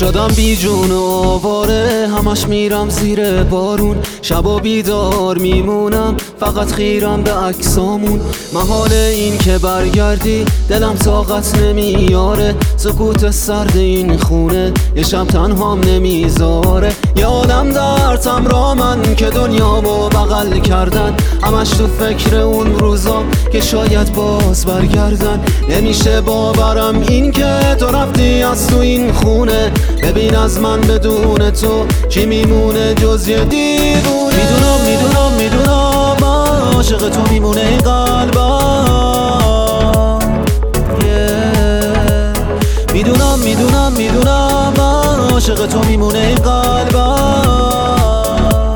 شدم بی جون و آواره، همش میرم زیر بارون. شب بیدار میمونم، فقط خیرم به عکسامون. محال این که برگردی، دلم طاقت نمیاره. سکوت سرد این خونه یه شب تنهام نمیذاره. یه عالم دردم را من که دنیامو بغل کردن، همش تو فکر اون روزا که شاید باز برگردن. نمیشه باورم این که تو رفتی از تو این خونه. ببین از من بدون تو چی میمونه جز یه دیوونه. میدونم من عاشق تو میمونه قلبم. میدونم من عاشق تو میمونه قلبم.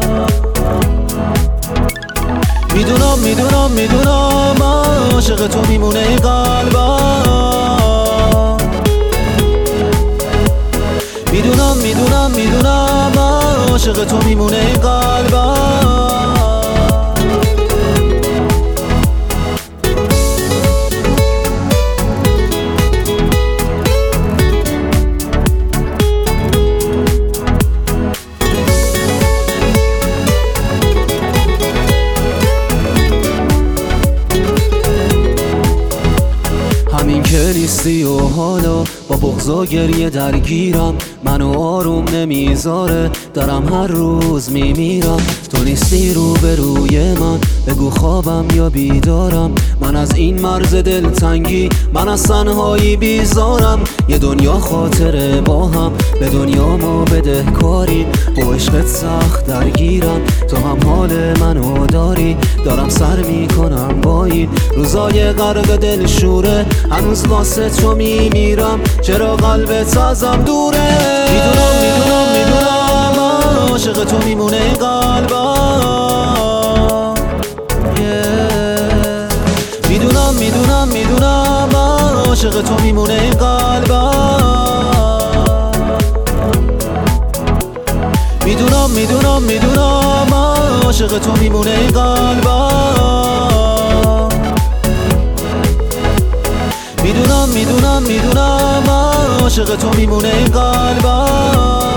میدونم من عاشق تو میمونه قلبم. میدونم من عاشق تو میمونه قلبم. همین که نیستی و حالا با بغض و گریه درگیرم. منو آروم نمیذاره، دارم هر روز میمیرم. تو نیستی روبروی من، بگو خوابم یا بیدارم. من از این مرز دلتنگی، من از تنهایی بیزارم. یه دنیا خاطره با هم، به دنیا ما بدهکاری. با عشقت سخت درگیرم، تو هم حال منو داری. دارم سر میکنم با این روزای غرق دل شوره. هنوز واسه تو میمیرم، چرا قلبت ازم دوره. میدونم من عاشق تو میمونه قلبم. میدونم من عاشق تو میمونه قلبم. میدونم من عاشق تو میمونه قلبم. میدونم من عاشق تو میمونه قلبم.